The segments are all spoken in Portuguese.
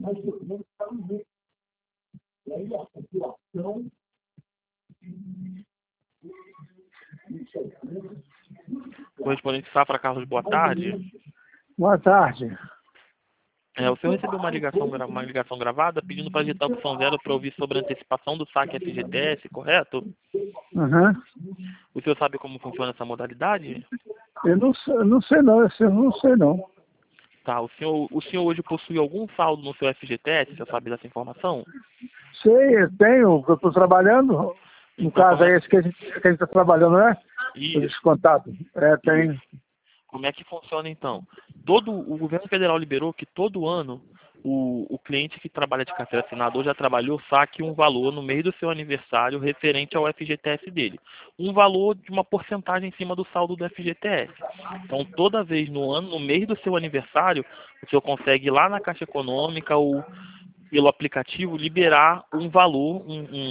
Correspondente Safra Carlos, boa tarde. Boa tarde. O senhor recebeu uma ligação gravada pedindo para digitar a opção 0 para ouvir sobre a antecipação do saque FGTS, correto? Uhum. O senhor sabe como funciona essa modalidade? Eu não sei não, eu não sei não. Tá, o senhor hoje possui algum saldo no seu FGTS, você sabe dessa informação? Sei, eu tenho, eu estou trabalhando. No Então, caso é esse que a gente está trabalhando, né? Isso. Descontado. Tem. Como é que funciona então? O governo federal liberou que todo ano o cliente que trabalha de carteira assinada ou já trabalhou saque um valor no mês do seu aniversário referente ao FGTS dele. Um valor de uma porcentagem em cima do saldo do FGTS. Então, toda vez no ano, no mês do seu aniversário, o senhor consegue ir lá na Caixa Econômica ou pelo aplicativo liberar um valor,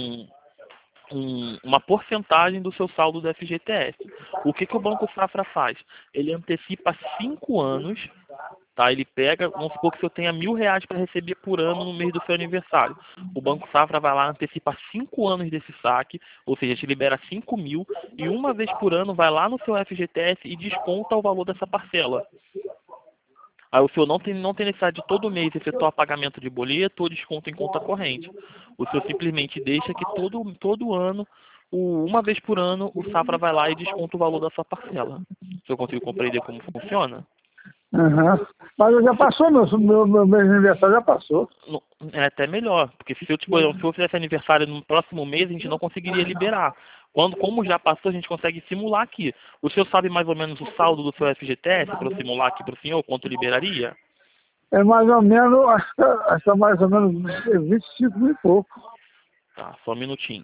uma porcentagem do seu saldo do FGTS. O que o Banco Safra faz? Ele antecipa 5 anos, tá? Ele pega, vamos supor que o senhor tenha R$1.000 para receber por ano no mês do seu aniversário. O Banco Safra vai lá, antecipa 5 anos desse saque, ou seja, te libera 5.000 e uma vez por ano vai lá no seu FGTS e desconta o valor dessa parcela. Aí o senhor não tem necessidade de todo mês efetuar pagamento de boleto ou desconto em conta corrente. O senhor simplesmente deixa que todo ano, uma vez por ano, o Safra vai lá e desconta o valor da sua parcela. O senhor conseguiu compreender como funciona? Uhum. Mas já passou, meu aniversário já passou. É até melhor, porque se eu fizesse aniversário no próximo mês, a gente não conseguiria liberar. Como já passou, a gente consegue simular aqui. O senhor sabe mais ou menos o saldo do seu FGTS para eu simular aqui para o senhor, quanto liberaria? É mais ou menos, acho que é mais ou menos 25 mil e pouco. Tá, só um minutinho.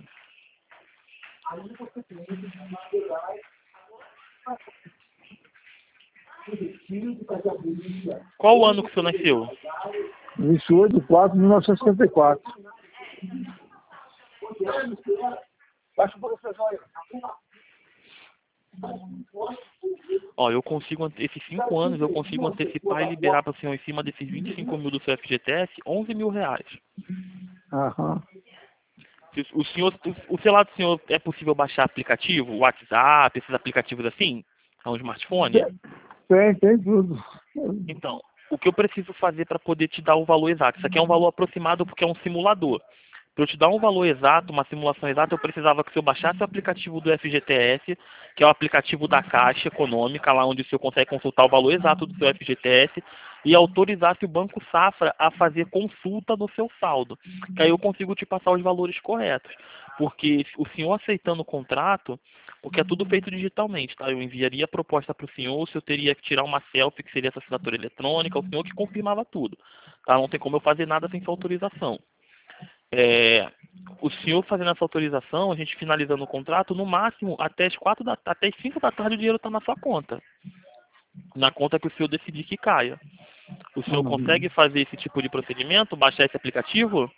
Qual o ano que o senhor nasceu? 28/4/1954. Ó, esses 5 anos eu consigo antecipar e liberar para o senhor em cima desses 25 mil do seu FGTS, R$11.000. Aham. O celular do senhor é possível baixar aplicativo, WhatsApp, esses aplicativos assim? É um smartphone? Tem tudo. Então, o que eu preciso fazer para poder te dar o valor exato? Isso aqui é um valor aproximado porque é um simulador. Para eu te dar um valor exato, uma simulação exata, eu precisava que o senhor baixasse o aplicativo do FGTS, que é o aplicativo da Caixa Econômica, lá onde o senhor consegue consultar o valor exato do seu FGTS, e autorizasse o Banco Safra a fazer consulta no seu saldo. Que aí eu consigo te passar os valores corretos. Porque o senhor aceitando o contrato, porque é tudo feito digitalmente, tá? Eu enviaria a proposta para o senhor teria que tirar uma selfie, que seria essa assinatura eletrônica, o senhor que confirmava tudo. Tá? Não tem como eu fazer nada sem sua autorização. O senhor fazendo essa autorização, a gente finalizando o contrato, no máximo, até as 5 da tarde o dinheiro está na sua conta. Na conta que o senhor decidir que caia. O senhor consegue fazer esse tipo de procedimento, baixar esse aplicativo?